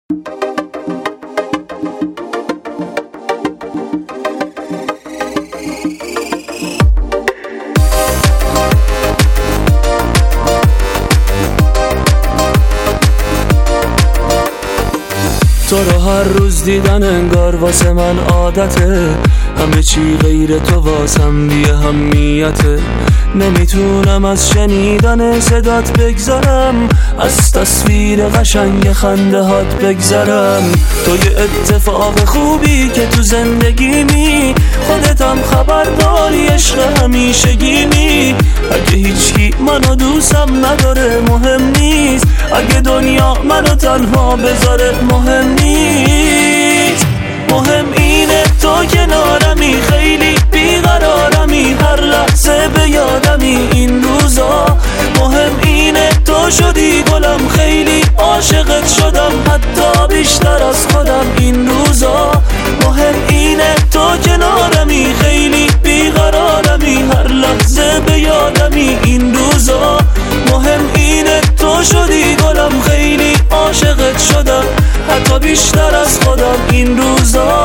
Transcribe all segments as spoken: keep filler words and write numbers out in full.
تو رو هر روز دیدن انگار واسه من عادته، همه چی غیر تو واسم بی اهمیته. نمیتونم از شنیدن صدات بگذرم، از تصویر قشنگ خنده هات بگذرم. تو یه اتفاق خوبی که تو زندگیمی، خودتم خبر داری عشق همیشگیمی. اگه هیچکی منو دوستم نداره مهم نیست، اگه دنیا منو تنها بذاره مهم نیست. مهم اینه تو کنارمی، خیلی بیقرارمی، هر لحظه به یادمی این روزا. مهم اینه تو شدی گلم، خیلی عاشقت شدم، حتی بیشتر از خودم این روزا. مهم اینه تو کنارمی، خیلی بیقرارمی، هر لحظه به یادمی این روزا. مهم اینه تو شدی گلم، خیلی عاشقت شدم، حتی بیشتر از خودم این روزا.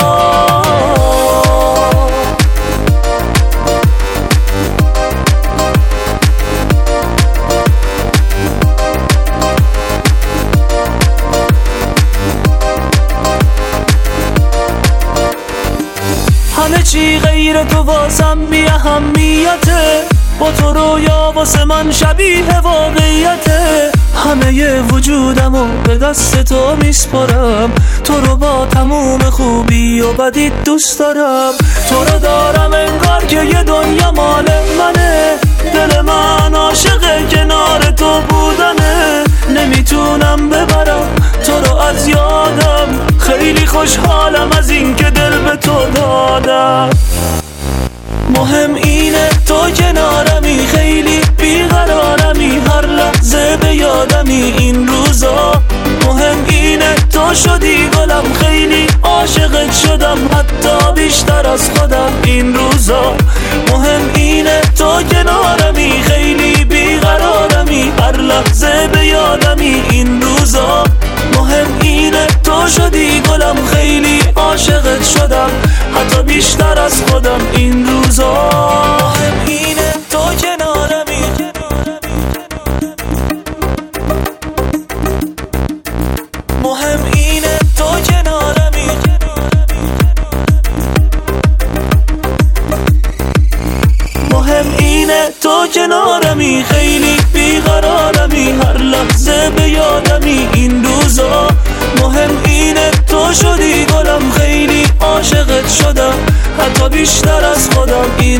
همه چی غیر تو واسم بی اهمیته، با تو رویا واسه من شبیه واقعیته. همه وجودمو به دست تو میسپارم، تو رو با تموم خوبی و بدی دوست دارم. تو رو دارم انگار که یه دنیا مال منه، دل من عاشق کنار تو بودنه. نمیتونم ببرم تو رو از یادم، خیلی خوشحالم از این که دل به تو دادم. مهم اینه تو کنارمی، خیلی بیقرارمی، هر لحظه به یادمی این روزا. مهم اینه تو شدی گلم، خیلی عاشقت شدم، حتی بیشتر از خودم این روزا. مهم اینه تو کنارمی، خیلی بیقرارمی، هر لحظه به یادمی این روزا. مهم اینه تو شدی گلم، خیلی عاشقت شدم، حتی بیشتر از خودم این روزا. مهم اینه تو کنارمی، مهم اینه تو کنارمی، مهم اینه تو کنارمی، خیلی بیقرارمی، هر لحظه به یادمی این روزا. مهم اینه تو شدی گلم، خیلی عاشقت شدم، حتی بیشتر از خودم این